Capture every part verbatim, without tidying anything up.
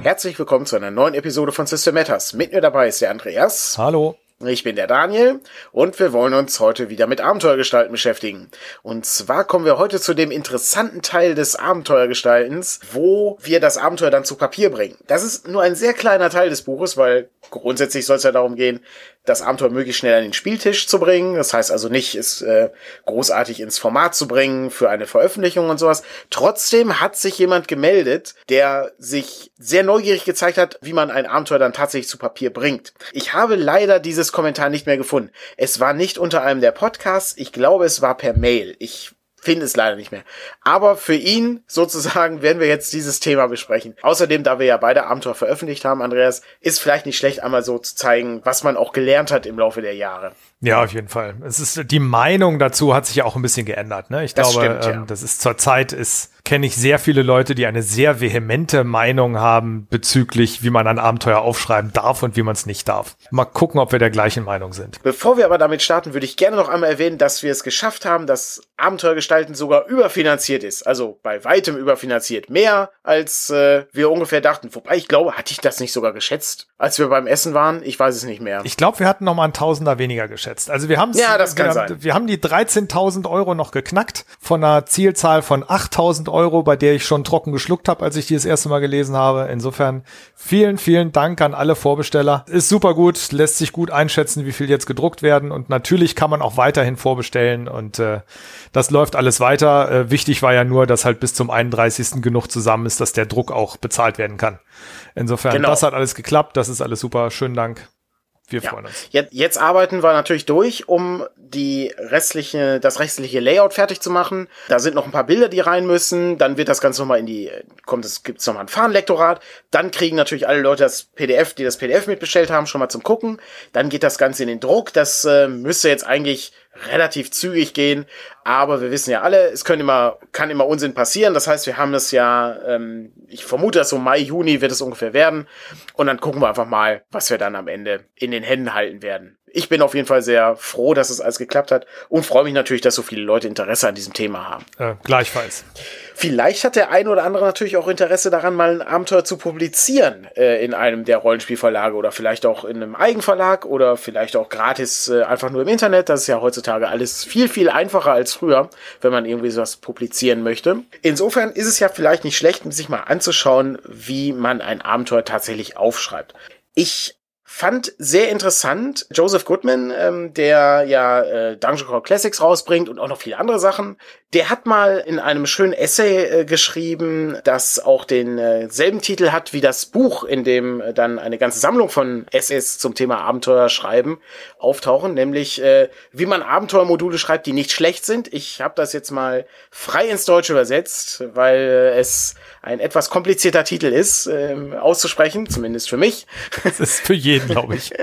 Herzlich willkommen zu einer neuen Episode von System Matters. Mit mir dabei ist der Andreas. Hallo. Ich bin der Daniel und wir wollen uns heute wieder mit Abenteuergestalten beschäftigen. Und zwar kommen wir heute zu dem interessanten Teil des Abenteuergestaltens, wo wir das Abenteuer dann zu Papier bringen. Das ist nur ein sehr kleiner Teil des Buches, weil grundsätzlich soll es ja darum gehen, das Abenteuer möglichst schnell an den Spieltisch zu bringen. Das heißt also nicht, es äh, großartig ins Format zu bringen für eine Veröffentlichung und sowas. Trotzdem hat sich jemand gemeldet, der sich sehr neugierig gezeigt hat, wie man ein Abenteuer dann tatsächlich zu Papier bringt. Ich habe leider dieses Kommentar nicht mehr gefunden. Es war nicht unter einem der Podcasts. Ich glaube, es war per Mail. Ich finde es leider nicht mehr. Aber für ihn sozusagen werden wir jetzt dieses Thema besprechen. Außerdem, da wir ja beide Abenteuer veröffentlicht haben, Andreas, ist vielleicht nicht schlecht, einmal so zu zeigen, was man auch gelernt hat im Laufe der Jahre. Ja, auf jeden Fall. Es ist, die Meinung dazu hat sich ja auch ein bisschen geändert, ne? Ich Das glaube, stimmt, ja. ähm, das ist zurzeit ist, kenne ich sehr viele Leute, die eine sehr vehemente Meinung haben bezüglich, wie man ein Abenteuer aufschreiben darf und wie man es nicht darf. Mal gucken, ob wir der gleichen Meinung sind. Bevor wir aber damit starten, würde ich gerne noch einmal erwähnen, dass wir es geschafft haben, dass Abenteuergestalten sogar überfinanziert ist. Also bei weitem überfinanziert. Mehr, als äh, wir ungefähr dachten. Wobei, ich glaube, hatte ich das nicht sogar geschätzt, als wir beim Essen waren? Ich weiß es nicht mehr. Ich glaube, wir hatten noch mal einen Tausender weniger geschätzt. Also wir haben ja, das kann wir, sein. wir haben die dreizehntausend Euro noch geknackt von einer Zielzahl von achttausend Euro, bei der ich schon trocken geschluckt habe, als ich die das erste Mal gelesen habe. Insofern vielen, vielen Dank an alle Vorbesteller. Ist super gut, lässt sich gut einschätzen, wie viel jetzt gedruckt werden und natürlich kann man auch weiterhin vorbestellen und äh, das läuft alles weiter. Äh, wichtig war ja nur, dass halt bis zum einunddreißigsten genug zusammen ist, dass der Druck auch bezahlt werden kann. Insofern, genau. Das hat alles geklappt, das ist alles super. Schönen Dank. Wir ja. freuen uns. Jetzt, jetzt arbeiten wir natürlich durch, um die restliche, das restliche Layout fertig zu machen. Da sind noch ein paar Bilder, die rein müssen. Dann wird das Ganze nochmal in die, kommt es, gibt's nochmal ein Fahnenlektorat. Dann kriegen natürlich alle Leute das P D F, die das P D F mitbestellt haben, schon mal zum Gucken. Dann geht das Ganze in den Druck. Das äh, müsste jetzt eigentlich relativ zügig gehen, aber wir wissen ja alle, es können immer, kann immer Unsinn passieren, das heißt, wir haben das ja, ähm, ich vermute, dass so Mai, Juni wird es ungefähr werden und dann gucken wir einfach mal, was wir dann am Ende in den Händen halten werden. Ich bin auf jeden Fall sehr froh, dass es alles geklappt hat und freue mich natürlich, dass so viele Leute Interesse an diesem Thema haben. Äh, gleichfalls. Vielleicht hat der ein oder andere natürlich auch Interesse daran, mal ein Abenteuer zu publizieren äh, in einem der Rollenspielverlage oder vielleicht auch in einem Eigenverlag oder vielleicht auch gratis äh, einfach nur im Internet. Das ist ja heutzutage alles viel, viel einfacher als früher, wenn man irgendwie sowas publizieren möchte. Insofern ist es ja vielleicht nicht schlecht, sich mal anzuschauen, wie man ein Abenteuer tatsächlich aufschreibt. Ich fand sehr interessant, Joseph Goodman, ähm, der ja äh, Dungeon Crawl Classics rausbringt und auch noch viele andere Sachen, der hat mal in einem schönen Essay äh, geschrieben, das auch den äh, selben Titel hat wie das Buch, in dem äh, dann eine ganze Sammlung von Essays zum Thema Abenteuer schreiben auftauchen, nämlich äh, wie man Abenteuermodule schreibt, die nicht schlecht sind. Ich habe das jetzt mal frei ins Deutsche übersetzt, weil äh, es ein etwas komplizierter Titel ist, äh, auszusprechen, zumindest für mich. Das ist für jeden, glaube ich.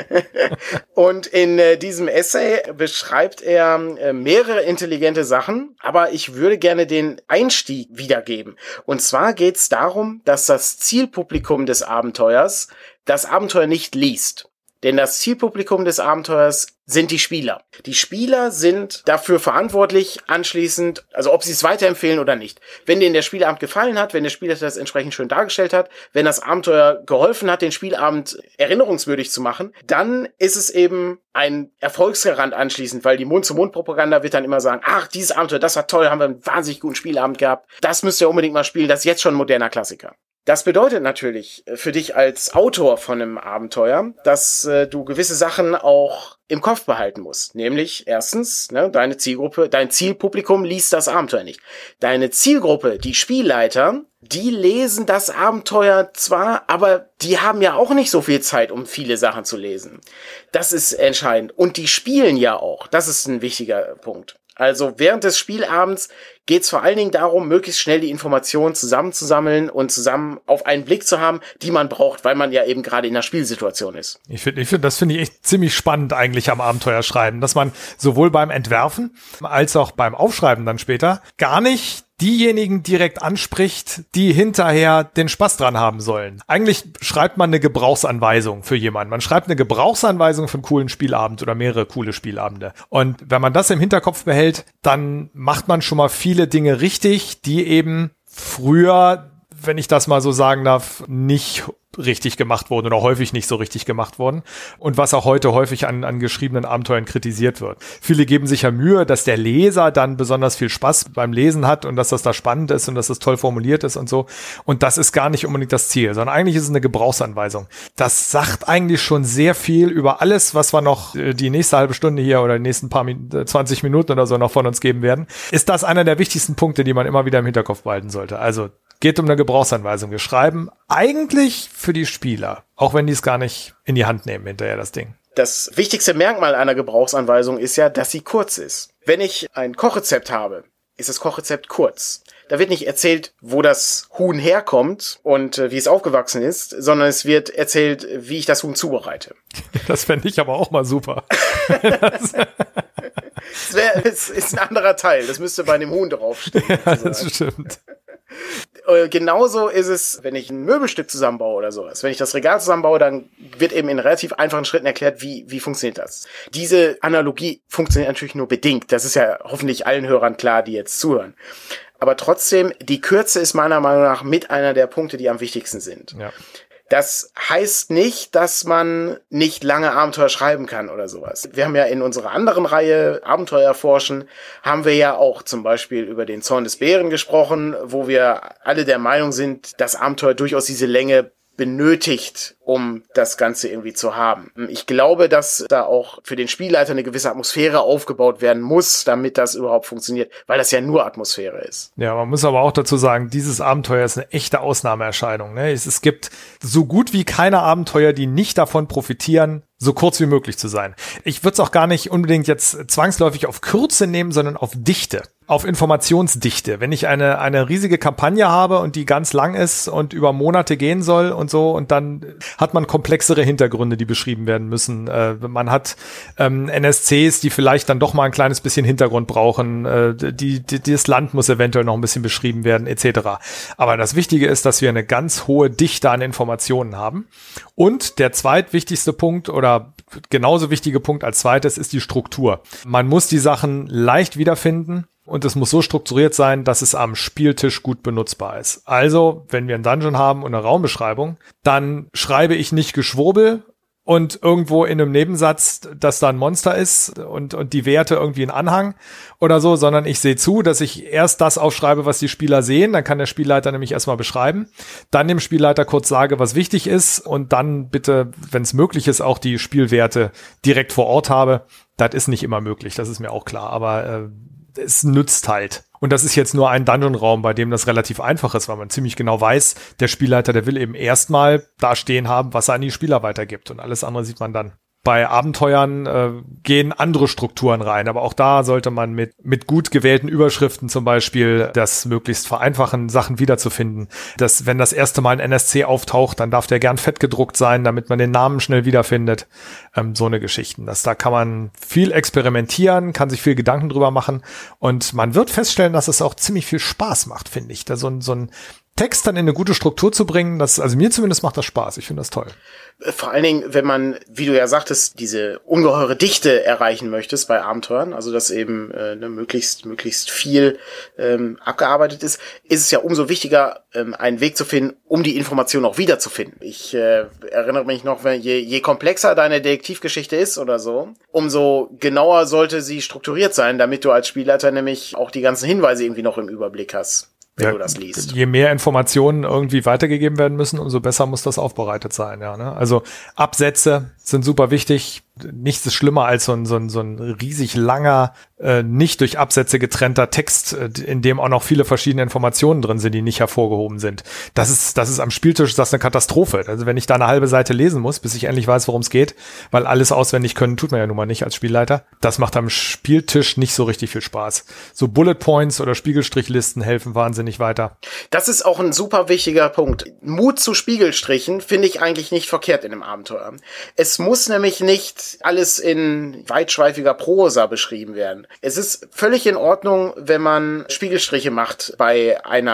Und in äh, diesem Essay beschreibt er äh, mehrere intelligente Sachen, aber ich würde gerne den Einstieg wiedergeben. Und zwar geht es darum, dass das Zielpublikum des Abenteuers das Abenteuer nicht liest. Denn das Zielpublikum des Abenteuers sind die Spieler. Die Spieler sind dafür verantwortlich, anschließend, also ob sie es weiterempfehlen oder nicht. Wenn denen der Spielabend gefallen hat, wenn der Spieler das entsprechend schön dargestellt hat, wenn das Abenteuer geholfen hat, den Spielabend erinnerungswürdig zu machen, dann ist es eben ein Erfolgsgarant anschließend, weil die Mund-zu-Mund-Propaganda wird dann immer sagen, ach, dieses Abenteuer, das war toll, haben wir einen wahnsinnig guten Spielabend gehabt, das müsst ihr unbedingt mal spielen, das ist jetzt schon ein moderner Klassiker. Das bedeutet natürlich für dich als Autor von einem Abenteuer, dass äh, du gewisse Sachen auch im Kopf behalten musst. Nämlich erstens, ne, deine Zielgruppe, dein Zielpublikum liest das Abenteuer nicht. Deine Zielgruppe, die Spielleiter, die lesen das Abenteuer zwar, aber die haben ja auch nicht so viel Zeit, um viele Sachen zu lesen. Das ist entscheidend. Und die spielen ja auch. Das ist ein wichtiger Punkt. Also während des Spielabends geht es vor allen Dingen darum, möglichst schnell die Informationen zusammenzusammeln und zusammen auf einen Blick zu haben, die man braucht, weil man ja eben gerade in einer Spielsituation ist. Ich finde, ich finde, das finde ich echt ziemlich spannend eigentlich am Abenteuerschreiben, dass man sowohl beim Entwerfen als auch beim Aufschreiben dann später gar nicht diejenigen direkt anspricht, die hinterher den Spaß dran haben sollen. Eigentlich schreibt man eine Gebrauchsanweisung für jemanden. Man schreibt eine Gebrauchsanweisung für einen coolen Spielabend oder mehrere coole Spielabende. Und wenn man das im Hinterkopf behält, dann macht man schon mal viele Dinge richtig, die eben früher, wenn ich das mal so sagen darf, nicht richtig gemacht wurden oder häufig nicht so richtig gemacht wurden und was auch heute häufig an, an geschriebenen Abenteuern kritisiert wird. Viele geben sich ja Mühe, dass der Leser dann besonders viel Spaß beim Lesen hat und dass das da spannend ist und dass das toll formuliert ist und so. Und das ist gar nicht unbedingt das Ziel, sondern eigentlich ist es eine Gebrauchsanweisung. Das sagt eigentlich schon sehr viel über alles, was wir noch die nächste halbe Stunde hier oder die nächsten paar Min- zwanzig Minuten oder so noch von uns geben werden. Ist das einer der wichtigsten Punkte, die man immer wieder im Hinterkopf behalten sollte? Also geht um eine Gebrauchsanweisung. Wir schreiben eigentlich für die Spieler, auch wenn die es gar nicht in die Hand nehmen hinterher, das Ding. Das wichtigste Merkmal einer Gebrauchsanweisung ist ja, dass sie kurz ist. Wenn ich ein Kochrezept habe, ist das Kochrezept kurz. Da wird nicht erzählt, wo das Huhn herkommt und äh, wie es aufgewachsen ist, sondern es wird erzählt, wie ich das Huhn zubereite. Das fände ich aber auch mal super. das das wär, es ist ein anderer Teil. Das müsste bei dem Huhn draufstehen. Ja, das stimmt. Genauso ist es, wenn ich ein Möbelstück zusammenbaue oder sowas. Wenn ich das Regal zusammenbaue, dann wird eben in relativ einfachen Schritten erklärt, wie wie funktioniert das. Diese Analogie funktioniert natürlich nur bedingt. Das ist ja hoffentlich allen Hörern klar, die jetzt zuhören. Aber trotzdem, die Kürze ist meiner Meinung nach mit einer der Punkte, die am wichtigsten sind. Ja. Das heißt nicht, dass man nicht lange Abenteuer schreiben kann oder sowas. Wir haben ja in unserer anderen Reihe Abenteuer erforschen, haben wir ja auch zum Beispiel über den Zorn des Bären gesprochen, wo wir alle der Meinung sind, dass Abenteuer durchaus diese Länge benötigt, um das Ganze irgendwie zu haben. Ich glaube, dass da auch für den Spielleiter eine gewisse Atmosphäre aufgebaut werden muss, damit das überhaupt funktioniert, weil das ja nur Atmosphäre ist. Ja, man muss aber auch dazu sagen, dieses Abenteuer ist eine echte Ausnahmeerscheinung. Ne? Es, es gibt so gut wie keine Abenteuer, die nicht davon profitieren, so kurz wie möglich zu sein. Ich würde es auch gar nicht unbedingt jetzt zwangsläufig auf Kürze nehmen, sondern auf Dichte, auf Informationsdichte. Wenn ich eine eine riesige Kampagne habe und die ganz lang ist und über Monate gehen soll und so, und dann hat man komplexere Hintergründe, die beschrieben werden müssen. Äh, man hat ähm, N S Cs, die vielleicht dann doch mal ein kleines bisschen Hintergrund brauchen. Äh, die, die das Land muss eventuell noch ein bisschen beschrieben werden, et cetera. Aber das Wichtige ist, dass wir eine ganz hohe Dichte an Informationen haben. Und der zweitwichtigste Punkt oder genauso wichtige Punkt als zweites ist die Struktur. Man muss die Sachen leicht wiederfinden und es muss so strukturiert sein, dass es am Spieltisch gut benutzbar ist. Also, wenn wir einen Dungeon haben und eine Raumbeschreibung, dann schreibe ich nicht Geschwurbel und irgendwo in einem Nebensatz, dass da ein Monster ist und, und die Werte irgendwie einen Anhang oder so, sondern ich sehe zu, dass ich erst das aufschreibe, was die Spieler sehen. Dann kann der Spielleiter nämlich erstmal beschreiben. Dann dem Spielleiter kurz sage, was wichtig ist und dann bitte, wenn es möglich ist, auch die Spielwerte direkt vor Ort habe. Das ist nicht immer möglich, das ist mir auch klar, aber äh, es nützt halt. Und das ist jetzt nur ein Dungeon-Raum, bei dem das relativ einfach ist, weil man ziemlich genau weiß, der Spielleiter, der will eben erstmal da stehen haben, was er an die Spieler weitergibt. Und alles andere sieht man dann. Bei Abenteuern äh, gehen andere Strukturen rein, aber auch da sollte man mit mit gut gewählten Überschriften zum Beispiel das möglichst vereinfachen, Sachen wiederzufinden. Dass, wenn das erste Mal ein N S C auftaucht, dann darf der gern fett gedruckt sein, damit man den Namen schnell wiederfindet. Ähm, so eine Geschichten. Das, da kann man viel experimentieren, kann sich viel Gedanken drüber machen und man wird feststellen, dass es auch ziemlich viel Spaß macht, finde ich. Da so ein so ein Text dann in eine gute Struktur zu bringen, das, also mir zumindest macht das Spaß. Ich finde das toll. Vor allen Dingen, wenn man, wie du ja sagtest, diese ungeheure Dichte erreichen möchtest bei Abenteuern, also dass eben äh, ne, möglichst möglichst viel ähm, abgearbeitet ist, ist es ja umso wichtiger, ähm, einen Weg zu finden, um die Information auch wiederzufinden. Ich äh, erinnere mich noch, wenn je, je komplexer deine Detektivgeschichte ist oder so, umso genauer sollte sie strukturiert sein, damit du als Spielleiter nämlich auch die ganzen Hinweise irgendwie noch im Überblick hast. Wenn ja, du das liest. Je mehr Informationen irgendwie weitergegeben werden müssen, umso besser muss das aufbereitet sein. Ja, ne? Also Absätze sind super wichtig. Nichts ist schlimmer als so ein, so ein, so ein riesig langer, äh, nicht durch Absätze getrennter Text, äh, in dem auch noch viele verschiedene Informationen drin sind, die nicht hervorgehoben sind. Das ist, das ist am Spieltisch das ist eine Katastrophe. Also wenn ich da eine halbe Seite lesen muss, bis ich endlich weiß, worum es geht, weil alles auswendig können tut man ja nun mal nicht als Spielleiter. Das macht am Spieltisch nicht so richtig viel Spaß. So Bullet Points oder Spiegelstrichlisten helfen wahnsinnig weiter. Das ist auch ein super wichtiger Punkt. Mut zu Spiegelstrichen finde ich eigentlich nicht verkehrt in einem Abenteuer. Es muss nämlich nicht alles in weitschweifiger Prosa beschrieben werden. Es ist völlig in Ordnung, wenn man Spiegelstriche macht bei einer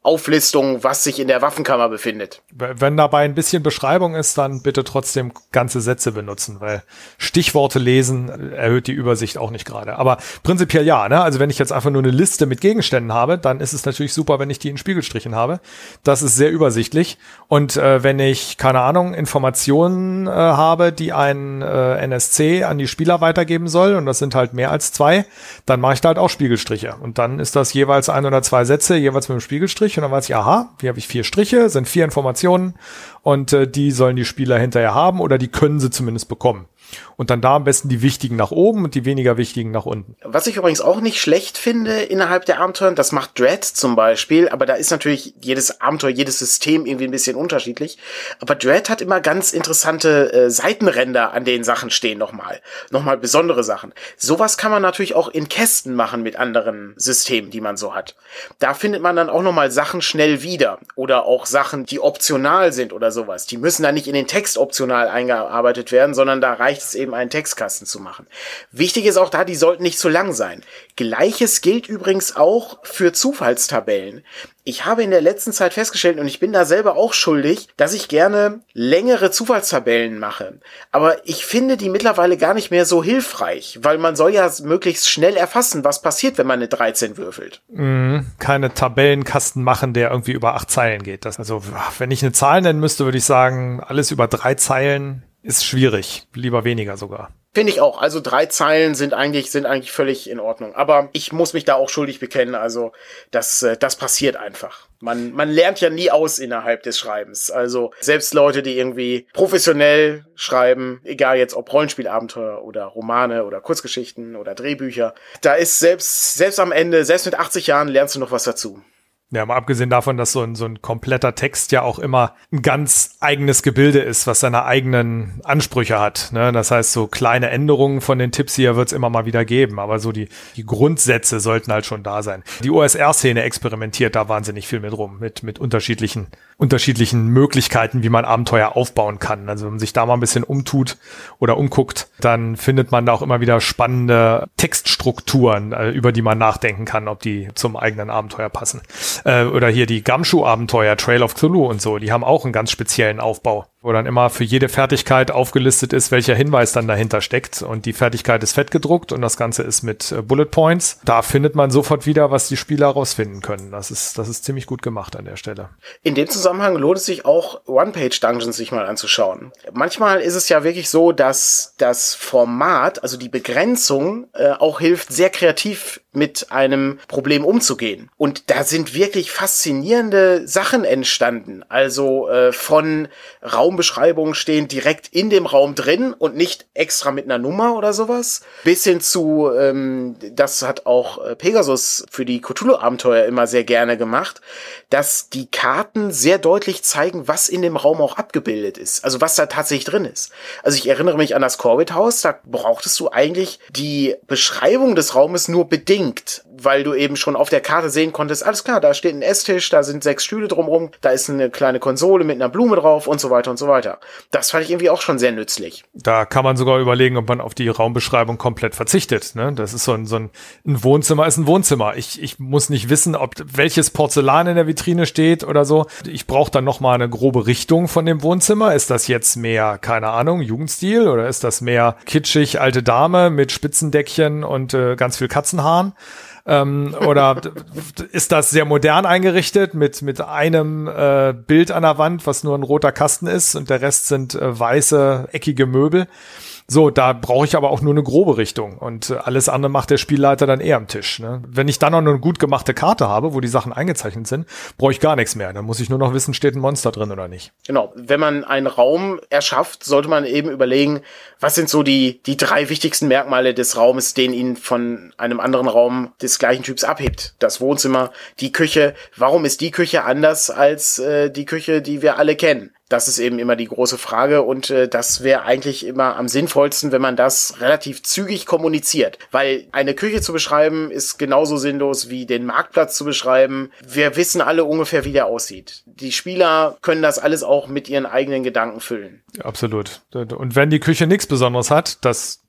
Auflistung, was sich in der Waffenkammer befindet. Wenn dabei ein bisschen Beschreibung ist, dann bitte trotzdem ganze Sätze benutzen, weil Stichworte lesen erhöht die Übersicht auch nicht gerade. Aber prinzipiell ja, ne? Also wenn ich jetzt einfach nur eine Liste mit Gegenständen habe, dann ist es natürlich super, wenn ich die in Spiegelstrichen habe. Das ist sehr übersichtlich. Und äh, wenn ich, keine Ahnung, Informationen äh, habe, die ein äh, N S C an die Spieler weitergeben soll, und das sind halt mehr als zwei, dann mache ich da halt auch Spiegelstriche. Und dann ist das jeweils ein oder zwei Sätze, jeweils mit einem Spiegelstrich. Und dann weiß ich, aha, hier habe ich vier Striche, sind vier Informationen und äh, die sollen die Spieler hinterher haben oder die können sie zumindest bekommen. Und dann da am besten die wichtigen nach oben und die weniger wichtigen nach unten. Was ich übrigens auch nicht schlecht finde innerhalb der Abenteuer, das macht Dread zum Beispiel, aber da ist natürlich jedes Abenteuer, jedes System irgendwie ein bisschen unterschiedlich. Aber Dread hat immer ganz interessante äh, Seitenränder, an denen Sachen stehen nochmal. Nochmal besondere Sachen. Sowas kann man natürlich auch in Kästen machen mit anderen Systemen, die man so hat. Da findet man dann auch nochmal Sachen schnell wieder. Oder auch Sachen, die optional sind oder sowas. Die müssen dann nicht in den Text optional eingearbeitet werden, sondern da reicht es eben, einen Textkasten zu machen. Wichtig ist auch da, die sollten nicht zu lang sein. Gleiches gilt übrigens auch für Zufallstabellen. Ich habe in der letzten Zeit festgestellt, und ich bin da selber auch schuldig, dass ich gerne längere Zufallstabellen mache. Aber ich finde die mittlerweile gar nicht mehr so hilfreich, weil man soll ja möglichst schnell erfassen, was passiert, wenn man eine dreizehn würfelt. Mm, keine Tabellenkasten machen, der irgendwie über acht Zeilen geht. Das, also, wenn ich eine Zahl nennen müsste, würde ich sagen, alles über drei Zeilen ist schwierig. Lieber weniger sogar. Finde ich auch. Also drei Zeilen sind eigentlich, sind eigentlich völlig in Ordnung. Aber ich muss mich da auch schuldig bekennen. Also das, das passiert einfach. Man, man lernt ja nie aus innerhalb des Schreibens. Also selbst Leute, die irgendwie professionell schreiben, egal jetzt ob Rollenspielabenteuer oder Romane oder Kurzgeschichten oder Drehbücher, da ist selbst, selbst am Ende, selbst mit achtzig Jahren lernst du noch was dazu. Ja, mal abgesehen davon, dass so ein, so ein kompletter Text ja auch immer ein ganz eigenes Gebilde ist, was seine eigenen Ansprüche hat. Ne? Das heißt, so kleine Änderungen von den Tipps hier wird es immer mal wieder geben, aber so die, die Grundsätze sollten halt schon da sein. Die O S R-Szene experimentiert da wahnsinnig viel mit rum, mit, mit unterschiedlichen, unterschiedlichen Möglichkeiten, wie man Abenteuer aufbauen kann. Also wenn man sich da mal ein bisschen umtut oder umguckt, dann findet man da auch immer wieder spannende Textstrukturen, über die man nachdenken kann, ob die zum eigenen Abenteuer passen. Oder hier die Gumshoe-Abenteuer, Trail of Cthulhu und so, die haben auch einen ganz speziellen Aufbau, wo dann immer für jede Fertigkeit aufgelistet ist, welcher Hinweis dann dahinter steckt. Und die Fertigkeit ist fett gedruckt und das Ganze ist mit äh, Bullet Points. Da findet man sofort wieder, was die Spieler rausfinden können. Das ist, das ist ziemlich gut gemacht an der Stelle. In dem Zusammenhang lohnt es sich auch, One-Page-Dungeons sich mal anzuschauen. Manchmal ist es ja wirklich so, dass das Format, also die Begrenzung, äh, auch hilft, sehr kreativ mit einem Problem umzugehen. Und da sind wirklich faszinierende Sachen entstanden. Also äh, von Raumbeschreibungen stehen direkt in dem Raum drin und nicht extra mit einer Nummer oder sowas. Bis hin zu, ähm, das hat auch äh, Pegasus für die Cthulhu-Abenteuer immer sehr gerne gemacht, dass die Karten sehr deutlich zeigen, was in dem Raum auch abgebildet ist. Also was da tatsächlich drin ist. Also ich erinnere mich an das Corbett-Haus, da brauchtest du eigentlich die Beschreibung des Raumes nur bedingt, weil du eben schon auf der Karte sehen konntest, alles klar, da steht ein Esstisch, da sind sechs Stühle drumrum, da ist eine kleine Konsole mit einer Blume drauf und so weiter und so weiter. Das fand ich irgendwie auch schon sehr nützlich. Da kann man sogar überlegen, ob man auf die Raumbeschreibung komplett verzichtet. Ne? Das ist so ein, so ein, ein Wohnzimmer ist ein Wohnzimmer. Ich, ich muss nicht wissen, ob welches Porzellan in der Vitrine steht oder so. Ich brauche dann nochmal eine grobe Richtung von dem Wohnzimmer. Ist das jetzt mehr, keine Ahnung, Jugendstil oder ist das mehr kitschig, alte Dame mit Spitzendeckchen und äh, ganz viel Katzenhaaren? Ähm, oder ist das sehr modern eingerichtet mit mit einem äh, Bild an der Wand, was nur ein roter Kasten ist und der Rest sind äh, weiße, eckige Möbel? So, da brauche ich aber auch nur eine grobe Richtung und äh, alles andere macht der Spielleiter dann eher am Tisch. Ne? Wenn ich dann noch eine gut gemachte Karte habe, wo die Sachen eingezeichnet sind, brauche ich gar nichts mehr. Dann muss ich nur noch wissen, steht ein Monster drin oder nicht. Genau, wenn man einen Raum erschafft, sollte man eben überlegen, was sind so die die drei wichtigsten Merkmale des Raumes, den ihn von einem anderen Raum des gleichen Typs abhebt. Das Wohnzimmer, die Küche. Warum ist die Küche anders als äh, die Küche, die wir alle kennen? Das ist eben immer die große Frage und äh, das wäre eigentlich immer am sinnvollsten, wenn man das relativ zügig kommuniziert. Weil eine Küche zu beschreiben ist genauso sinnlos wie den Marktplatz zu beschreiben. Wir wissen alle ungefähr, wie der aussieht. Die Spieler können das alles auch mit ihren eigenen Gedanken füllen. Absolut. Und wenn die Küche nichts Besonderes hat, das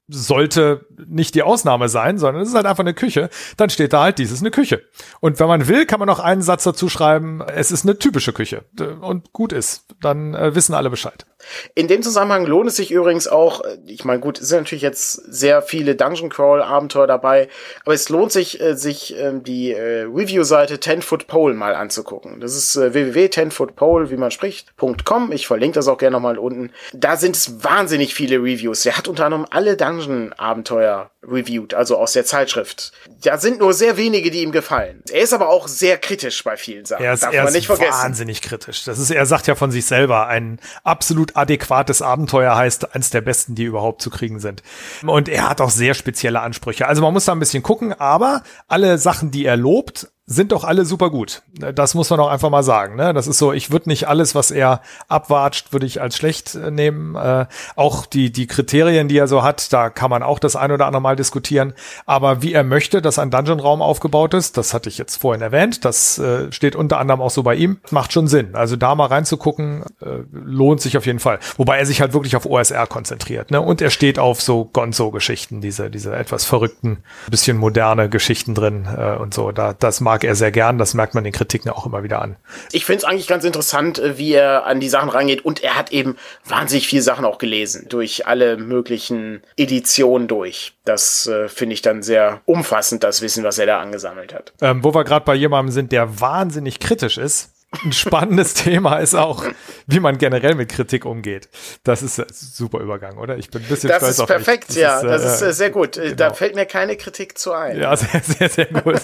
sollte nicht die Ausnahme sein, sondern es ist halt einfach eine Küche, dann steht da halt, dies ist eine Küche. Und wenn man will, kann man noch einen Satz dazu schreiben, es ist eine typische Küche und gut ist. Dann äh, wissen alle Bescheid. In dem Zusammenhang lohnt es sich übrigens auch, ich meine, gut, es sind natürlich jetzt sehr viele Dungeon Crawl Abenteuer dabei, aber es lohnt sich, äh, sich äh, die äh, Review-Seite ten foot pole mal anzugucken. Das ist äh, w w w punkt ten foot pole, wie man spricht, .com. Ich verlinke das auch gerne nochmal unten. Da sind es wahnsinnig viele Reviews. Der hat unter anderem alle Dungeon-Abenteuer reviewed, also aus der Zeitschrift. Da sind nur sehr wenige, die ihm gefallen. Er ist aber auch sehr kritisch bei vielen Sachen. Er ist, Darf er man ist nicht vergessen. Wahnsinnig kritisch. Das ist, er sagt ja von sich selber, ein absolut adäquates Abenteuer heißt eins der besten, die überhaupt zu kriegen sind. Und er hat auch sehr spezielle Ansprüche. Also man muss da ein bisschen gucken, aber alle Sachen, die er lobt, sind doch alle super gut. Das muss man auch einfach mal sagen. Ne? Das ist so, ich würde nicht alles, was er abwatscht, würde ich als schlecht äh, nehmen. Äh, auch die die Kriterien, die er so hat, da kann man auch das ein oder andere Mal diskutieren. Aber wie er möchte, dass ein Dungeon-Raum aufgebaut ist, das hatte ich jetzt vorhin erwähnt, das äh, steht unter anderem auch so bei ihm, macht schon Sinn. Also da mal reinzugucken, äh, lohnt sich auf jeden Fall. Wobei er sich halt wirklich auf O S R konzentriert. Ne? Und er steht auf so Gonzo-Geschichten, diese diese etwas verrückten, bisschen moderne Geschichten drin äh, und so. Da das mag er sehr gern, das merkt man den Kritiken auch immer wieder an. Ich finde es eigentlich ganz interessant, wie er an die Sachen rangeht, und er hat eben wahnsinnig viele Sachen auch gelesen, durch alle möglichen Editionen durch. Das äh, finde ich dann sehr umfassend, das Wissen, was er da angesammelt hat. Ähm, wo wir gerade bei jemandem sind, der wahnsinnig kritisch ist, ein spannendes Thema ist auch, wie man generell mit Kritik umgeht. Das ist ein super Übergang, oder? Ich bin ein bisschen das stolz auf Das ist perfekt, ja. Ist, äh, das ist äh, sehr gut. Genau. Da fällt mir keine Kritik zu ein. Ja, sehr, sehr, sehr gut.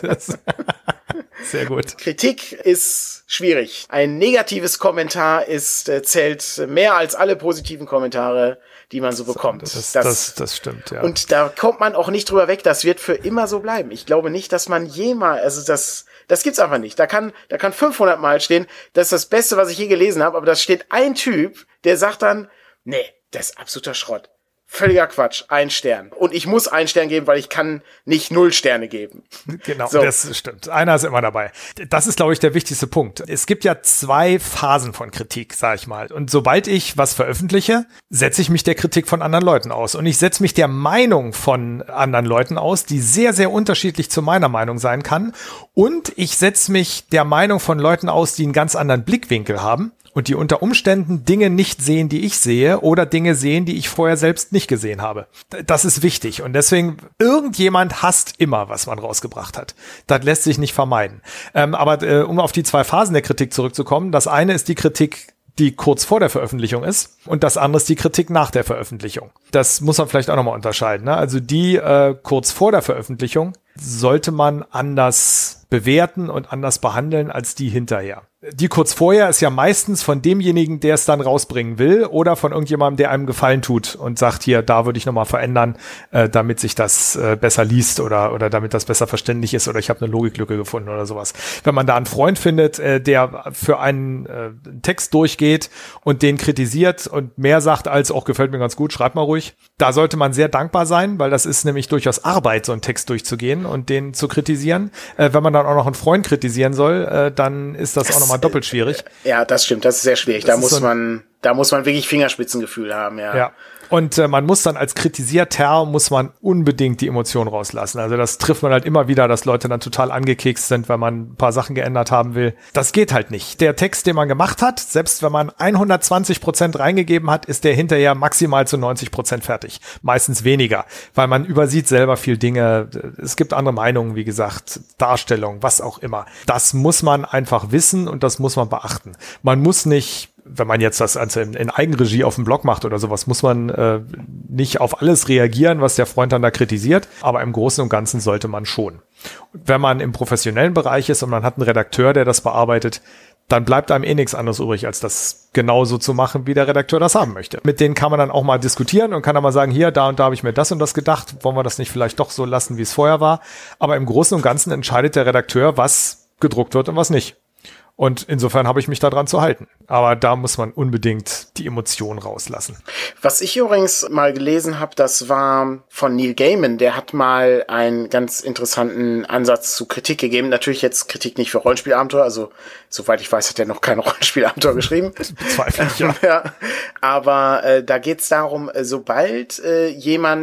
Sehr gut. Kritik ist schwierig. Ein negatives Kommentar ist äh, zählt mehr als alle positiven Kommentare, die man so bekommt. Das, das, das, das, das stimmt, ja. Und da kommt man auch nicht drüber weg. Das wird für immer so bleiben. Ich glaube nicht, dass man jemals, also das, das gibt's einfach nicht. Da kann, da kann fünfhundert Mal stehen, das ist das Beste, was ich je gelesen habe, aber da steht ein Typ, der sagt dann, nee, das ist absoluter Schrott. Völliger Quatsch, ein Stern. Und ich muss einen Stern geben, weil ich kann nicht null Sterne geben. Genau, so. Das stimmt. Einer ist immer dabei. Das ist, glaube ich, der wichtigste Punkt. Es gibt ja zwei Phasen von Kritik, sage ich mal. Und sobald ich was veröffentliche, setze ich mich der Kritik von anderen Leuten aus. Und ich setze mich der Meinung von anderen Leuten aus, die sehr, sehr unterschiedlich zu meiner Meinung sein kann. Und ich setze mich der Meinung von Leuten aus, die einen ganz anderen Blickwinkel haben. Und die unter Umständen Dinge nicht sehen, die ich sehe, oder Dinge sehen, die ich vorher selbst nicht gesehen habe. Das ist wichtig. Und deswegen, irgendjemand hasst immer, was man rausgebracht hat. Das lässt sich nicht vermeiden. Ähm, aber äh, um auf die zwei Phasen der Kritik zurückzukommen, das eine ist die Kritik, die kurz vor der Veröffentlichung ist, und das andere ist die Kritik nach der Veröffentlichung. Das muss man vielleicht auch nochmal unterscheiden. Ne? Also die äh, kurz vor der Veröffentlichung sollte man anders bewerten und anders behandeln als die hinterher. Die kurz vorher ist ja meistens von demjenigen, der es dann rausbringen will, oder von irgendjemandem, der einem Gefallen tut und sagt, hier, da würde ich nochmal verändern, äh, damit sich das äh, besser liest oder oder damit das besser verständlich ist, oder ich habe eine Logiklücke gefunden oder sowas. Wenn man da einen Freund findet, äh, der für einen äh, Text durchgeht und den kritisiert und mehr sagt als, auch gefällt mir ganz gut, schreibt mal ruhig, da sollte man sehr dankbar sein, weil das ist nämlich durchaus Arbeit, so einen Text durchzugehen und den zu kritisieren. Äh, wenn man dann auch noch einen Freund kritisieren soll, äh, dann ist das, das auch nochmal doppelt schwierig. Ja, das stimmt, das ist sehr schwierig. Das da muss so man, da muss man wirklich Fingerspitzengefühl haben, ja. Ja. Und äh, man muss dann als Kritisierter, muss man unbedingt die Emotionen rauslassen. Also das trifft man halt immer wieder, dass Leute dann total angekekst sind, weil man ein paar Sachen geändert haben will. Das geht halt nicht. Der Text, den man gemacht hat, selbst wenn man hundertzwanzig Prozent reingegeben hat, ist der hinterher maximal zu neunzig Prozent fertig. Meistens weniger, weil man übersieht selber viel Dinge. Es gibt andere Meinungen, wie gesagt, Darstellung, was auch immer. Das muss man einfach wissen und das muss man beachten. Man muss nicht, wenn man jetzt das also in, in Eigenregie auf dem Blog macht oder sowas, muss man äh, nicht auf alles reagieren, was der Freund dann da kritisiert. Aber im Großen und Ganzen sollte man schon. Wenn man im professionellen Bereich ist und man hat einen Redakteur, der das bearbeitet, dann bleibt einem eh nichts anderes übrig, als das genauso zu machen, wie der Redakteur das haben möchte. Mit denen kann man dann auch mal diskutieren und kann dann mal sagen, hier, da und da habe ich mir das und das gedacht, wollen wir das nicht vielleicht doch so lassen, wie es vorher war. Aber im Großen und Ganzen entscheidet der Redakteur, was gedruckt wird und was nicht. Und insofern habe ich mich da dran zu halten. Aber da muss man unbedingt die Emotionen rauslassen. Was ich übrigens mal gelesen habe, das war von Neil Gaiman. Der hat mal einen ganz interessanten Ansatz zu Kritik gegeben. Natürlich jetzt Kritik nicht für Rollenspielabenteuer. Also soweit ich weiß, hat er noch kein Rollenspielabenteuer geschrieben. Bezweifle ich, ja. ja. Aber äh, da geht es darum, sobald äh, jemand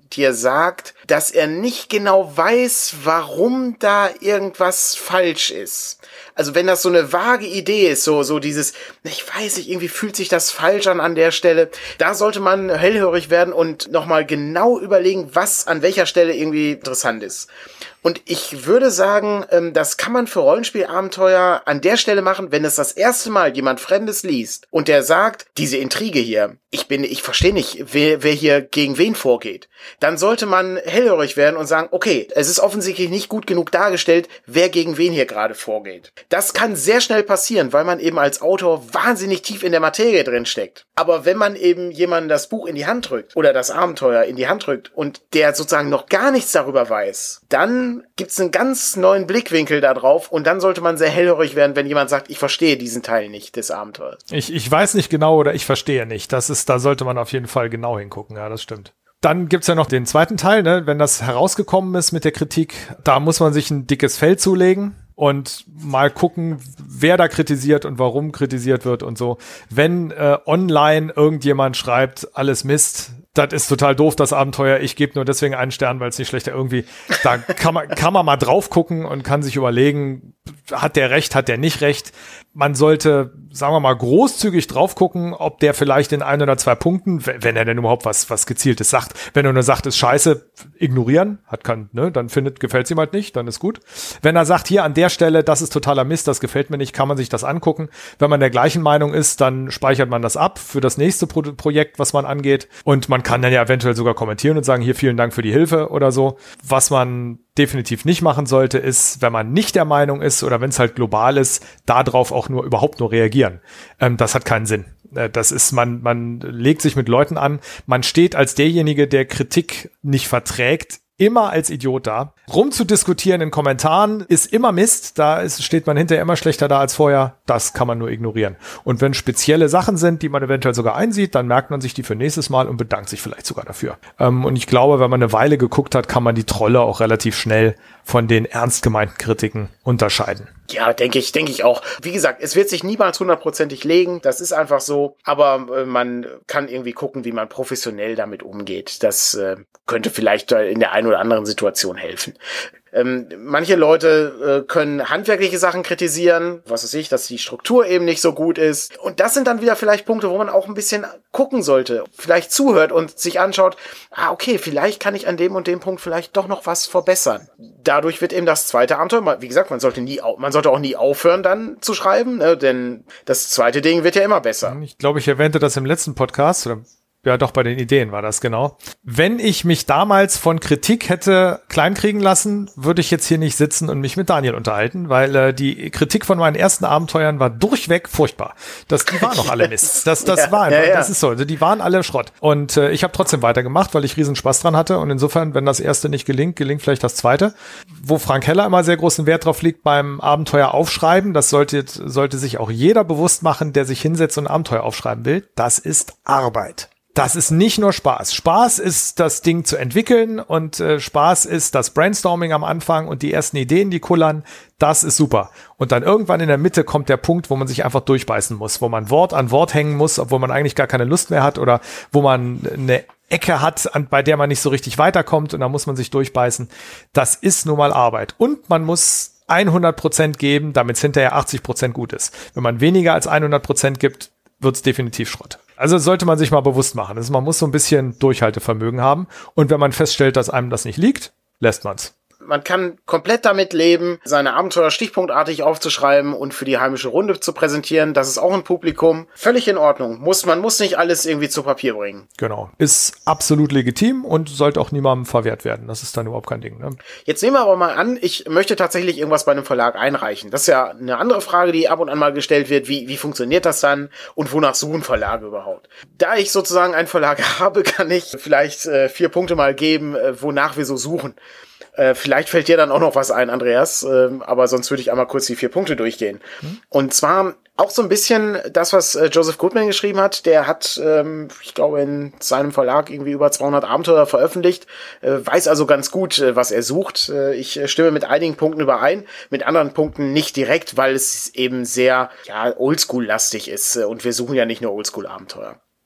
dir sagt, dass er nicht genau weiß, warum da irgendwas falsch ist. Also wenn das so eine vage Idee ist, so so dieses, ich weiß nicht, irgendwie fühlt sich das falsch an an der Stelle, da sollte man hellhörig werden und nochmal genau überlegen, was an welcher Stelle irgendwie interessant ist. Und ich würde sagen, das kann man für Rollenspielabenteuer an der Stelle machen, wenn es das erste Mal jemand Fremdes liest und der sagt, diese Intrige hier, ich bin, ich verstehe nicht, wer, wer hier gegen wen vorgeht. Dann sollte man hellhörig werden und sagen, okay, es ist offensichtlich nicht gut genug dargestellt, wer gegen wen hier gerade vorgeht. Das kann sehr schnell passieren, weil man eben als Autor wahnsinnig tief in der Materie drin steckt. Aber wenn man eben jemandem das Buch in die Hand drückt oder das Abenteuer in die Hand drückt und der sozusagen noch gar nichts darüber weiß, dann gibt's einen ganz neuen Blickwinkel da drauf und dann sollte man sehr hellhörig werden, wenn jemand sagt, ich verstehe diesen Teil nicht des Abenteuers. Ich, ich weiß nicht genau oder ich verstehe nicht. Das ist, da sollte man auf jeden Fall genau hingucken. Ja, das stimmt. Dann gibt's ja noch den zweiten Teil, ne? Wenn das herausgekommen ist mit der Kritik, da muss man sich ein dickes Fell zulegen und mal gucken, wer da kritisiert und warum kritisiert wird und so. Wenn äh, online irgendjemand schreibt, alles Mist, das ist total doof, das Abenteuer, ich gebe nur deswegen einen Stern, weil es nicht schlechter irgendwie, da kann man, kann man mal drauf gucken und kann sich überlegen, hat der recht, hat der nicht recht. Man sollte, sagen wir mal, großzügig drauf gucken, ob der vielleicht in ein oder zwei Punkten, wenn er denn überhaupt was, was Gezieltes sagt, wenn er nur sagt, ist scheiße, ignorieren, hat kein, ne, dann findet, gefällt's ihm halt nicht, dann ist gut. Wenn er sagt, hier an der Stelle, das ist totaler Mist, das gefällt mir nicht, kann man sich das angucken. Wenn man der gleichen Meinung ist, dann speichert man das ab für das nächste Pro- Projekt, was man angeht. Und man kann dann ja eventuell sogar kommentieren und sagen, hier vielen Dank für die Hilfe oder so. Was man definitiv nicht machen sollte, ist, wenn man nicht der Meinung ist oder wenn es halt global ist, darauf auch nur überhaupt nur reagieren. Ähm, das hat keinen Sinn. Äh, das ist, man, man legt sich mit Leuten an, man steht als derjenige, der Kritik nicht verträgt, immer als Idiot da. Rumzudiskutieren in Kommentaren ist immer Mist. Da ist, steht man hinterher immer schlechter da als vorher. Das kann man nur ignorieren. Und wenn spezielle Sachen sind, die man eventuell sogar einsieht, dann merkt man sich die für nächstes Mal und bedankt sich vielleicht sogar dafür. Ähm, und ich glaube, wenn man eine Weile geguckt hat, kann man die Trolle auch relativ schnell von den ernst gemeinten Kritiken unterscheiden. Ja, denke ich, denke ich auch. Wie gesagt, es wird sich niemals hundertprozentig legen. Das ist einfach so. Aber äh, man kann irgendwie gucken, wie man professionell damit umgeht. Das äh, könnte vielleicht in der einen oder anderen Situation helfen. Ähm, manche Leute äh, können handwerkliche Sachen kritisieren, was weiß ich, dass die Struktur eben nicht so gut ist. Und das sind dann wieder vielleicht Punkte, wo man auch ein bisschen gucken sollte, vielleicht zuhört und sich anschaut, ah, okay, vielleicht kann ich an dem und dem Punkt vielleicht doch noch was verbessern. Dadurch wird eben das zweite Abenteuer, wie gesagt, man sollte nie, man sollte auch nie aufhören dann zu schreiben, ne, denn das zweite Ding wird ja immer besser. Ich glaube, ich erwähnte das im letzten Podcast, oder ja, doch, bei den Ideen war das, genau. Wenn ich mich damals von Kritik hätte kleinkriegen lassen, würde ich jetzt hier nicht sitzen und mich mit Daniel unterhalten, weil äh, die Kritik von meinen ersten Abenteuern war durchweg furchtbar. Das, die waren noch alle Mist. Das, das ja, war einfach, ja, ja. Das ist so. Also die waren alle Schrott. Und äh, ich habe trotzdem weitergemacht, weil ich riesen Spaß dran hatte. Und insofern, wenn das erste nicht gelingt, gelingt vielleicht das zweite. Wo Frank Heller immer sehr großen Wert drauf liegt beim Abenteuer aufschreiben, das sollte, sollte sich auch jeder bewusst machen, der sich hinsetzt und ein Abenteuer aufschreiben will. Das ist Arbeit. Das ist nicht nur Spaß. Spaß ist, das Ding zu entwickeln und äh, Spaß ist das Brainstorming am Anfang und die ersten Ideen, die kullern. Das ist super. Und dann irgendwann in der Mitte kommt der Punkt, wo man sich einfach durchbeißen muss, wo man Wort an Wort hängen muss, obwohl man eigentlich gar keine Lust mehr hat oder wo man eine Ecke hat, an, bei der man nicht so richtig weiterkommt und da muss man sich durchbeißen. Das ist nun mal Arbeit. Und man muss hundert Prozent geben, damit es hinterher achtzig Prozent gut ist. Wenn man weniger als hundert Prozent gibt, wird es definitiv Schrott. Also sollte man sich mal bewusst machen. Also man muss so ein bisschen Durchhaltevermögen haben. Und wenn man feststellt, dass einem das nicht liegt, lässt man's. Man kann komplett damit leben, seine Abenteuer stichpunktartig aufzuschreiben und für die heimische Runde zu präsentieren. Das ist auch ein Publikum. Völlig in Ordnung. Muss, man muss nicht alles irgendwie zu Papier bringen. Genau. Ist absolut legitim und sollte auch niemandem verwehrt werden. Das ist dann überhaupt kein Ding. Ne? Jetzt nehmen wir aber mal an, ich möchte tatsächlich irgendwas bei einem Verlag einreichen. Das ist ja eine andere Frage, die ab und an mal gestellt wird. Wie, wie funktioniert das dann und wonach suchen Verlage überhaupt? Da ich sozusagen einen Verlag habe, kann ich vielleicht äh, vier Punkte mal geben, äh, wonach wir so suchen. Äh, vielleicht fällt dir dann auch noch was ein, Andreas, äh, aber sonst würde ich einmal kurz die vier Punkte durchgehen. Mhm. Und zwar auch so ein bisschen das, was äh, Joseph Goodman geschrieben hat. Der hat, ähm, ich glaube, in seinem Verlag irgendwie über zweihundert Abenteuer veröffentlicht, äh, weiß also ganz gut, äh, was er sucht. Äh, ich stimme mit einigen Punkten überein, mit anderen Punkten nicht direkt, weil es eben sehr ja oldschool-lastig ist. Äh, und wir suchen ja nicht nur Oldschool-Abenteuer.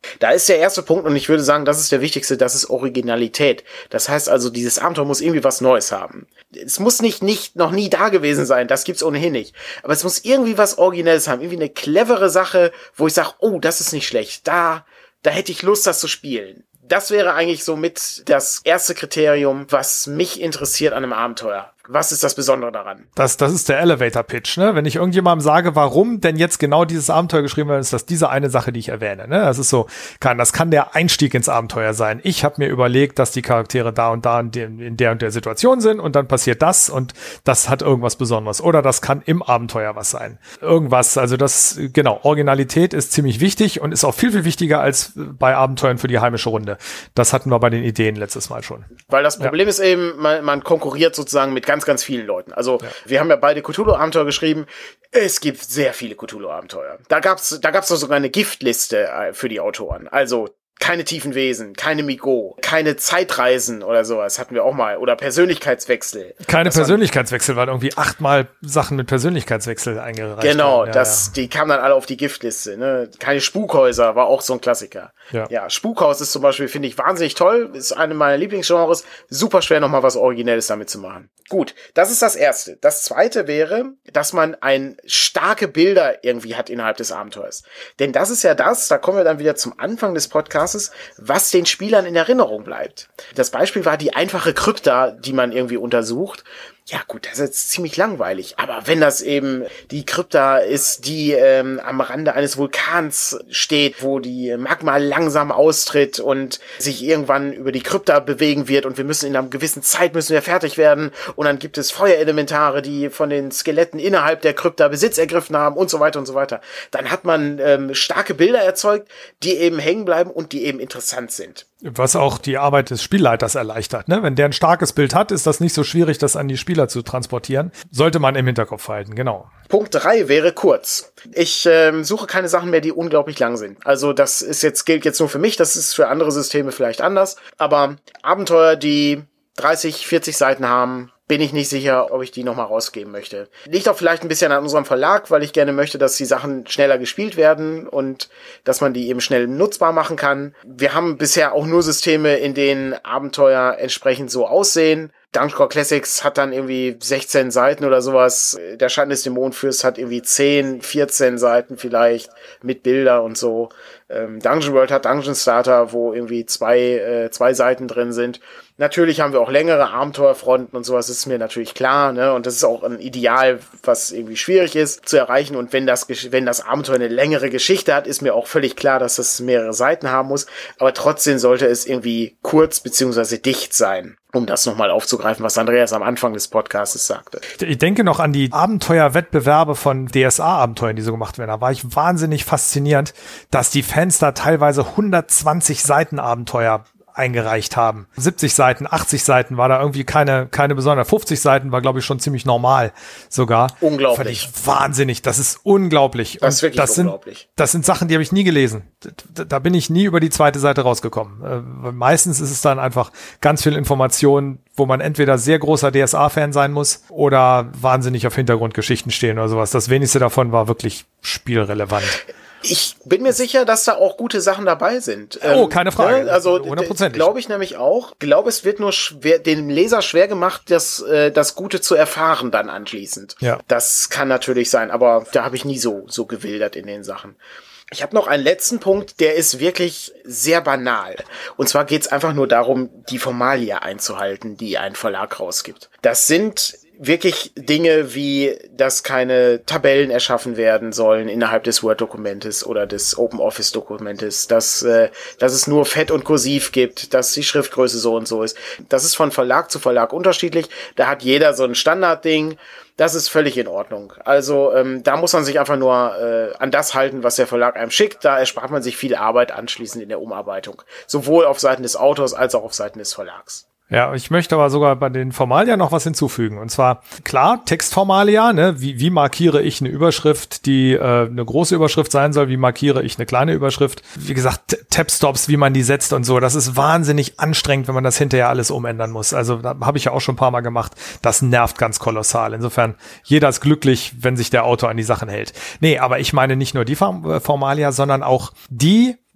Da ist der erste Punkt und ich würde sagen, das ist der wichtigste, das ist Originalität. Das heißt also, dieses Abenteuer muss irgendwie was Neues haben. Es muss nicht, nicht, noch nie da gewesen sein, das gibt's ohnehin nicht. Aber es muss irgendwie was Originelles haben, irgendwie eine clevere Sache, wo ich sage, oh, das ist nicht schlecht, da, da hätte ich Lust, das zu spielen. Das wäre eigentlich so mit das erste Kriterium, was mich interessiert an einem Abenteuer. Was ist das Besondere daran? Das, das ist der Elevator-Pitch, ne? Wenn ich irgendjemandem sage, warum denn jetzt genau dieses Abenteuer geschrieben wird, ist das diese eine Sache, die ich erwähne, ne? Das ist so, kann, das kann der Einstieg ins Abenteuer sein. Ich habe mir überlegt, dass die Charaktere da und da in, dem, in der und der Situation sind und dann passiert das und das hat irgendwas Besonderes. Oder das kann im Abenteuer was sein. Irgendwas, also das, genau, Originalität ist ziemlich wichtig und ist auch viel, viel wichtiger als bei Abenteuern für die heimische Runde. Das hatten wir bei den Ideen letztes Mal schon. Weil das Problem ja. ist eben, man, man konkurriert sozusagen mit ganz, ganz vielen Leuten. Also ja. wir haben ja beide Cthulhu-Abenteuer geschrieben. Es gibt sehr viele Cthulhu-Abenteuer. Da gab's, da gab's doch sogar eine Giftliste für die Autoren. Also keine tiefen Wesen, keine M I G O, keine Zeitreisen oder sowas hatten wir auch mal. Oder Persönlichkeitswechsel. Keine das Persönlichkeitswechsel, weil irgendwie achtmal Sachen mit Persönlichkeitswechsel eingereicht Genau, waren. Ja, das, ja. die kamen dann alle auf die Giftliste. Ne? Keine Spukhäuser war auch so ein Klassiker. Ja, ja Spukhaus ist zum Beispiel, finde ich, wahnsinnig toll. Ist eine meiner Lieblingsgenres. Super schwer, nochmal was Originelles damit zu machen. Gut, das ist das Erste. Das Zweite wäre, dass man ein starke Bilder irgendwie hat innerhalb des Abenteuers. Denn das ist ja das, da kommen wir dann wieder zum Anfang des Podcasts, was den Spielern in Erinnerung bleibt. Das Beispiel war die einfache Krypta, die man irgendwie untersucht. Ja gut, das ist jetzt ziemlich langweilig. Aber wenn das eben die Krypta ist, die ähm, am Rande eines Vulkans steht, wo die Magma langsam austritt und sich irgendwann über die Krypta bewegen wird und wir müssen in einer gewissen Zeit müssen wir fertig werden und dann gibt es Feuerelementare, die von den Skeletten innerhalb der Krypta Besitz ergriffen haben und so weiter und so weiter. Dann hat man ähm, starke Bilder erzeugt, die eben hängen bleiben und die eben interessant sind. Was auch die Arbeit des Spielleiters erleichtert, ne? Wenn der ein starkes Bild hat, ist das nicht so schwierig, das an die Spieler zu transportieren. Sollte man im Hinterkopf halten, genau. Punkt drei wäre kurz. Ich ähm, suche keine Sachen mehr, die unglaublich lang sind. Also das ist jetzt gilt jetzt nur für mich, das ist für andere Systeme vielleicht anders. Aber Abenteuer, die dreißig, vierzig Seiten haben, bin ich nicht sicher, ob ich die nochmal rausgeben möchte. Liegt auch vielleicht ein bisschen an unserem Verlag, weil ich gerne möchte, dass die Sachen schneller gespielt werden und dass man die eben schnell nutzbar machen kann. Wir haben bisher auch nur Systeme, in denen Abenteuer entsprechend so aussehen. Dungeon Core Classics hat dann irgendwie sechzehn Seiten oder sowas. Der Schatten des Dämonenfürst hat irgendwie zehn, vierzehn Seiten vielleicht mit Bilder und so. Ähm, Dungeon World hat Dungeon Starter, wo irgendwie zwei, äh, zwei Seiten drin sind. Natürlich haben wir auch längere Abenteuerfronten und sowas, ist mir natürlich klar, ne? Und das ist auch ein Ideal, was irgendwie schwierig ist zu erreichen. Und wenn das, wenn das Abenteuer eine längere Geschichte hat, ist mir auch völlig klar, dass das mehrere Seiten haben muss. Aber trotzdem sollte es irgendwie kurz beziehungsweise dicht sein, um das nochmal aufzugreifen, was Andreas am Anfang des Podcasts sagte. Ich denke noch an die Abenteuerwettbewerbe von D S A-Abenteuern, die so gemacht werden. Da war ich wahnsinnig faszinierend, dass die Fans da teilweise hundertzwanzig Seiten Abenteuer eingereicht haben. siebzig Seiten, achtzig Seiten war da irgendwie keine keine besondere. fünfzig Seiten war, glaube ich, schon ziemlich normal sogar. Unglaublich. Fand ich wahnsinnig. Das ist unglaublich. Das ist wirklich das unglaublich. Sind, das sind Sachen, die habe ich nie gelesen. Da, da bin ich nie über die zweite Seite rausgekommen. Äh, meistens ist es dann einfach ganz viel Information, wo man entweder sehr großer D S A-Fan sein muss oder wahnsinnig auf Hintergrundgeschichten stehen oder sowas. Das wenigste davon war wirklich spielrelevant. Ich bin mir sicher, dass da auch gute Sachen dabei sind. Oh, keine Frage. Ne? Also hundertprozentig. Glaube ich nämlich auch. Glaube, es wird nur schwer, dem Leser schwer gemacht, das, äh, das Gute zu erfahren dann anschließend. Ja. Das kann natürlich sein, aber da habe ich nie so so gewildert in den Sachen. Ich habe noch einen letzten Punkt, der ist wirklich sehr banal. Und zwar geht es einfach nur darum, die Formalia einzuhalten, die ein Verlag rausgibt. Das sind wirklich Dinge wie, dass keine Tabellen erschaffen werden sollen innerhalb des Word-Dokumentes oder des OpenOffice-Dokumentes, dass, äh, dass es nur Fett und Kursiv gibt, dass die Schriftgröße so und so ist. Das ist von Verlag zu Verlag unterschiedlich. Da hat jeder so ein Standardding. Das ist völlig in Ordnung. Also ähm, da muss man sich einfach nur äh, an das halten, was der Verlag einem schickt. Da erspart man sich viel Arbeit anschließend in der Umarbeitung. Sowohl auf Seiten des Autors als auch auf Seiten des Verlags. Ja, ich möchte aber sogar bei den Formalia noch was hinzufügen. Und zwar, klar, Textformalia, ne? Wie, wie markiere ich eine Überschrift, die äh, eine große Überschrift sein soll? Wie markiere ich eine kleine Überschrift? Wie gesagt, Tab-Stops, wie man die setzt und so. Das ist wahnsinnig anstrengend, wenn man das hinterher alles umändern muss. Also da habe ich ja auch schon ein paar Mal gemacht. Das nervt ganz kolossal. Insofern, jeder ist glücklich, wenn sich der Autor an die Sachen hält. Nee, aber ich meine nicht nur die Formalia, sondern auch die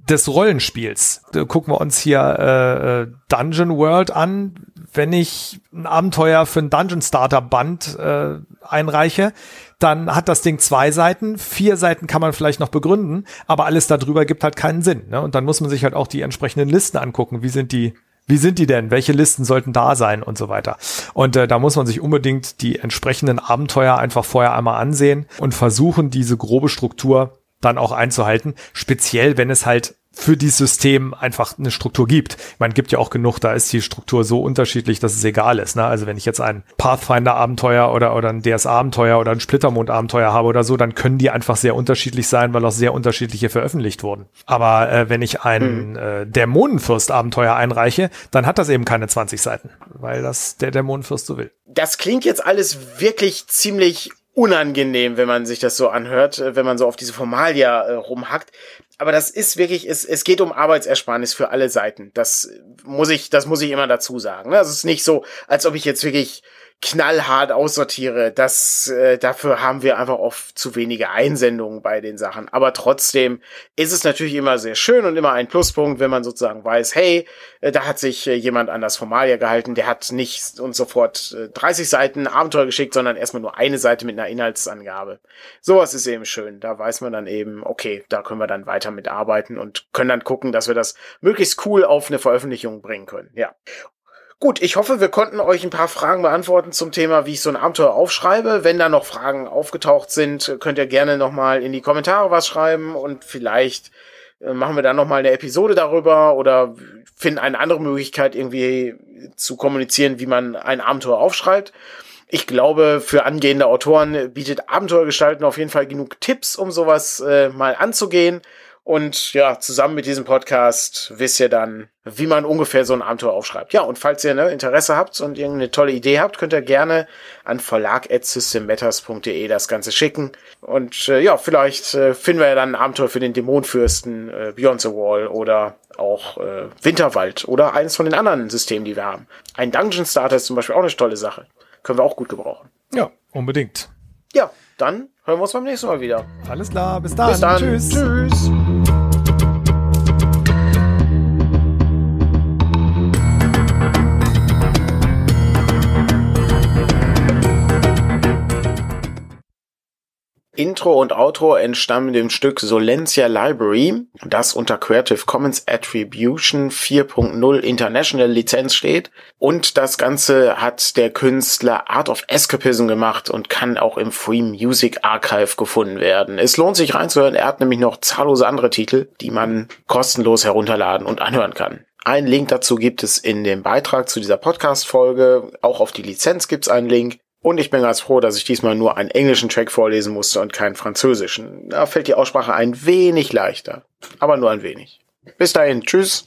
des Rollenspiels. Da gucken wir uns hier äh, Dungeon World an. Wenn ich ein Abenteuer für einen Dungeon Starter Band äh, einreiche, dann hat das Ding zwei Seiten. Vier Seiten kann man vielleicht noch begründen, aber alles darüber gibt halt keinen Sinn. Ne? Und dann muss man sich halt auch die entsprechenden Listen angucken. Wie sind die Wie sind die denn? Welche Listen sollten da sein und so weiter? Und äh, da muss man sich unbedingt die entsprechenden Abenteuer einfach vorher einmal ansehen und versuchen, diese grobe Struktur dann auch einzuhalten. Speziell, wenn es halt für dieses System einfach eine Struktur gibt. Man gibt ja auch genug, da ist die Struktur so unterschiedlich, dass es egal ist. Ne? Also wenn ich jetzt ein Pathfinder-Abenteuer oder, oder ein D S A-Abenteuer oder ein Splittermond-Abenteuer habe oder so, dann können die einfach sehr unterschiedlich sein, weil auch sehr unterschiedliche veröffentlicht wurden. Aber äh, wenn ich ein mhm. äh, Dämonenfürst-Abenteuer einreiche, dann hat das eben keine zwanzig Seiten, weil das der Dämonenfürst so will. Das klingt jetzt alles wirklich ziemlich unangenehm, wenn man sich das so anhört, wenn man so auf diese Formalia äh, rumhackt. Aber das ist wirklich, es, es geht um Arbeitsersparnis für alle Seiten. Das muss ich, das muss ich immer dazu sagen. Also es ist nicht so, als ob ich jetzt wirklich knallhart aussortiere. Das, äh, dafür haben wir einfach oft zu wenige Einsendungen bei den Sachen. Aber trotzdem ist es natürlich immer sehr schön und immer ein Pluspunkt, wenn man sozusagen weiß, hey, äh, da hat sich äh, jemand an das Formalia gehalten, der hat nicht uns sofort äh, dreißig Seiten Abenteuer geschickt, sondern erstmal nur eine Seite mit einer Inhaltsangabe. Sowas ist eben schön. Da weiß man dann eben, okay, da können wir dann weiter mitarbeiten und können dann gucken, dass wir das möglichst cool auf eine Veröffentlichung bringen können. Ja. Gut, ich hoffe, wir konnten euch ein paar Fragen beantworten zum Thema, wie ich so ein Abenteuer aufschreibe. Wenn da noch Fragen aufgetaucht sind, könnt ihr gerne nochmal in die Kommentare was schreiben und vielleicht äh, machen wir dann nochmal eine Episode darüber oder finden eine andere Möglichkeit, irgendwie zu kommunizieren, wie man ein Abenteuer aufschreibt. Ich glaube, für angehende Autoren bietet Abenteuergestalten auf jeden Fall genug Tipps, um sowas äh, mal anzugehen. Und ja, zusammen mit diesem Podcast wisst ihr dann, wie man ungefähr so ein Abenteuer aufschreibt. Ja, und falls ihr ne, Interesse habt und irgendeine tolle Idee habt, könnt ihr gerne an verlag at system matters punkt de das Ganze schicken. Und äh, ja, vielleicht äh, finden wir ja dann ein Abenteuer für den Dämonenfürsten, äh, Beyond the Wall oder auch äh, Winterwald oder eines von den anderen Systemen, die wir haben. Ein Dungeon Starter ist zum Beispiel auch eine tolle Sache. Können wir auch gut gebrauchen. Ja, unbedingt. Ja, dann hören wir uns beim nächsten Mal wieder. Alles klar, bis dann. Bis dann. Tschüss. Tschüss. Intro und Outro entstammen dem Stück Solentia Library, das unter Creative Commons Attribution vier Punkt null International Lizenz steht. Und das Ganze hat der Künstler Art of Escapism gemacht und kann auch im Free Music Archive gefunden werden. Es lohnt sich reinzuhören, er hat nämlich noch zahllose andere Titel, die man kostenlos herunterladen und anhören kann. Einen Link dazu gibt es in dem Beitrag zu dieser Podcast-Folge. Auch auf die Lizenz gibt es einen Link. Und ich bin ganz froh, dass ich diesmal nur einen englischen Track vorlesen musste und keinen französischen. Da fällt die Aussprache ein wenig leichter. Aber nur ein wenig. Bis dahin. Tschüss.